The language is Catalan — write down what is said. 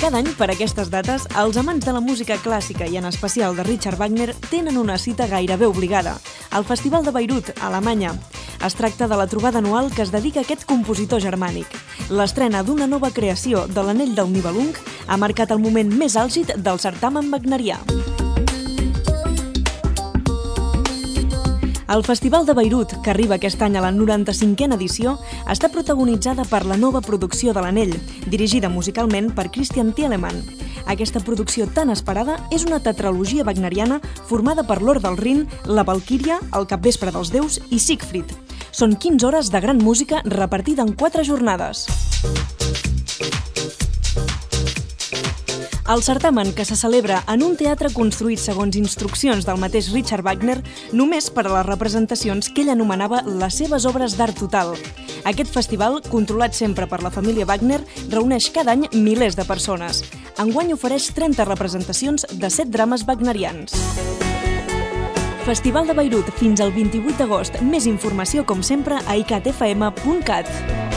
Cada any, per aquestes dates, els amants de la música clàssica i en especial de Richard Wagner tenen una cita gairebé obligada, al Festival de Bayreuth, a Alemanya. Es tracta de la trobada anual que es dedica a aquest compositor germànic. L'estrena d'una nova creació de l'Anell del Nibelung ha marcat el moment més àlgid del certamen wagnerià. El Festival de Bayreuth, que arriba aquest any a la 95a edició, està protagonitzada per la nova producció de l'Anell, dirigida musicalment per Christian Thielemann. Aquesta producció tan esperada és una tetralogia wagneriana formada per l'Or del Rin, la Valquíria, el Capvespre dels Déus i Siegfried. Són 15 hores de gran música repartida en 4 jornades. El certamen, que se celebra en un teatre construït segons instruccions del mateix Richard Wagner, només per a les representacions que ell anomenava les seves obres d'art total. Aquest festival, controlat sempre per la família Wagner, reuneix cada any milers de persones. Enguany ofereix 30 representacions de 7 drames wagnerians. Festival de Bayreuth fins al 28 d'agost. Més informació, com sempre, a icatfm.cat.